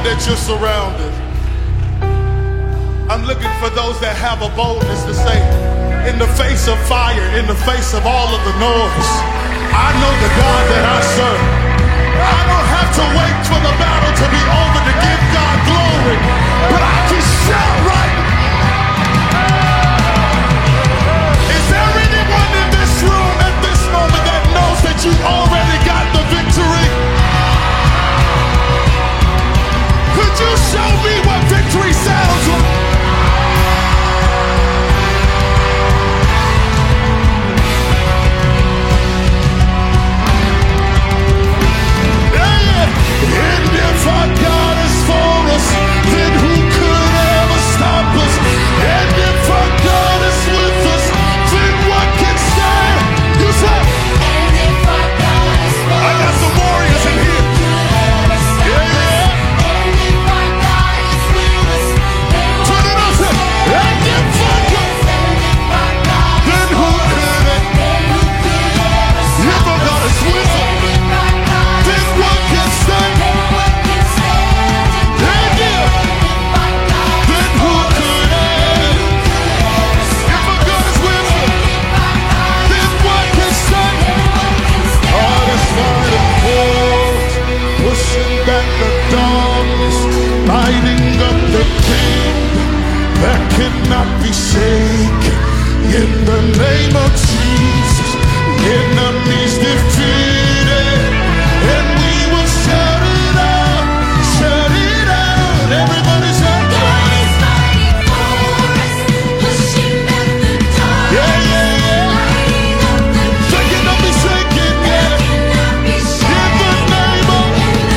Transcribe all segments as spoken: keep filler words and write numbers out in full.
that you're surrounded. I'm looking for those that have a boldness to say, in the face of fire, in the face of all of the noise, I know the God that I serve. I don't have to wait for the battle to be over to give God glory, but I can shout right now. Is there anyone in this room at this moment that knows that you already got the victory? Could you show me what victory sounds like? And if our God is for us, then who could ever stop us? And if our God is with us, then what can stand? You say, and if our God is for us, I got some warriors in here. Yeah, yeah. And if our God is with us, then turn it up, say, and if our God, then who could it? If our God is with us, then what can stand? Pushing back the darkness, lighting up the kingdom that cannot be shaken. In the name of Jesus, enemies defeated, and we will shout it out, shout it out. Everybody shout it out. God is fighting for us, pushing back the darkness, yeah, yeah, yeah. Lighting up the kingdom that cannot be shaken, yeah. In the name of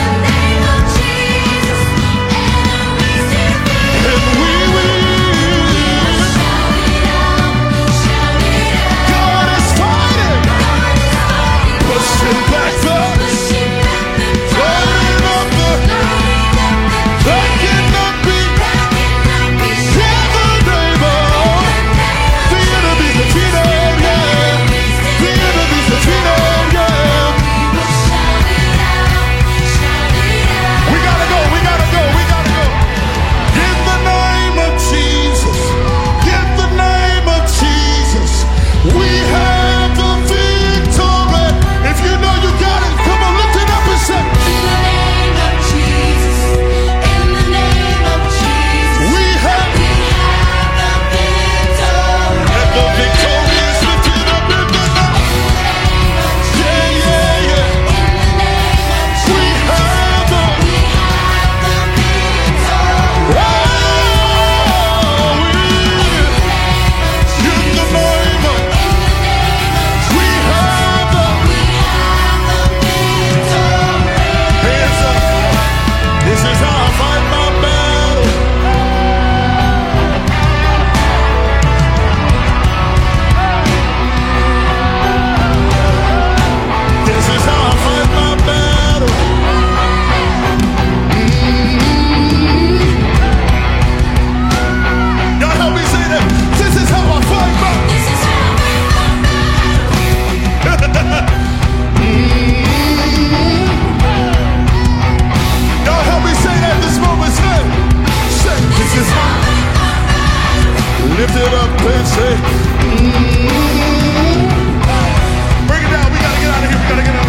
lift it up and say, mm-hmm. Bring it down, we gotta get out of here, we gotta get out of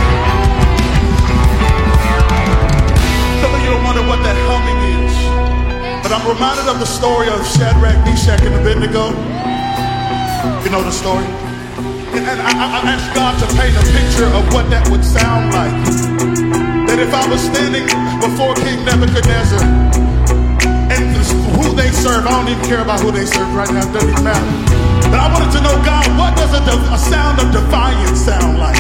here. Some of you don't wonder what that humming is, but I'm reminded of the story of Shadrach, Meshach, and Abednego. You know the story? And I, I, I asked God to paint a picture of what that would sound like. That if I was standing before King Nebuchadnezzar, and who they serve, I don't even care about who they serve right now, it doesn't even matter. But I wanted to know, God, what does a, a sound of defiance sound like?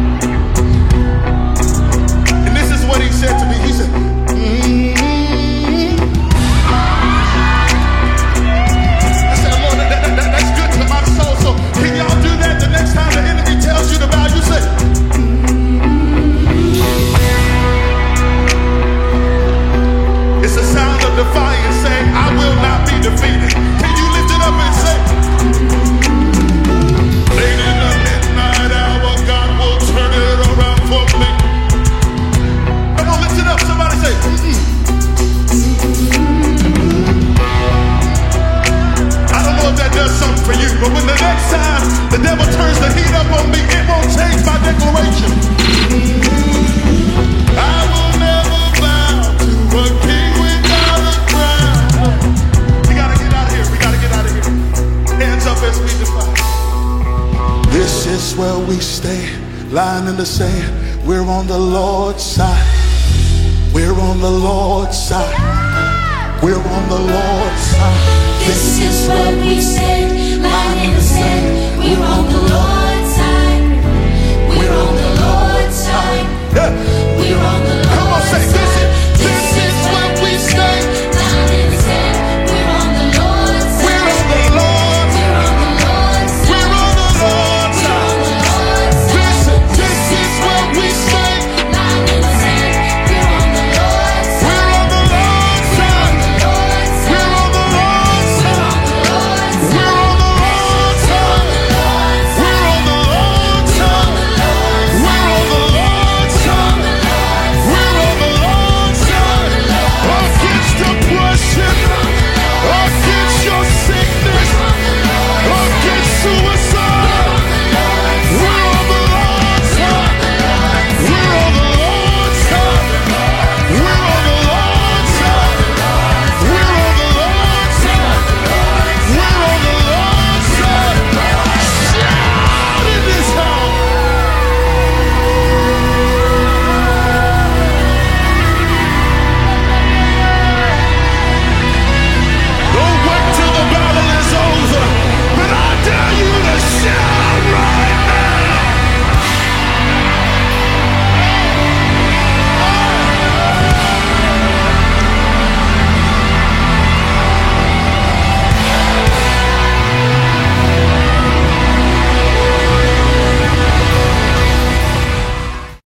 And this is what he said to me. He said, mm-hmm. I said, Lord, that, that, that, that's good to my soul. So can y'all do that the next time the enemy tells you to bow? You say, it's a sound of defiance saying, I will not be defeated. Can you lift it up and say, late in the midnight hour, God will turn it around for me. Come on, lift it up. Somebody say, mm-mm. we stand, lying in the sand. We're on the Lord's side. We're on the Lord's side. We're on the Lord's side. This is what we say, lying in the sand. We're on the Lord's side. We're on the Lord's side. Yeah. We're on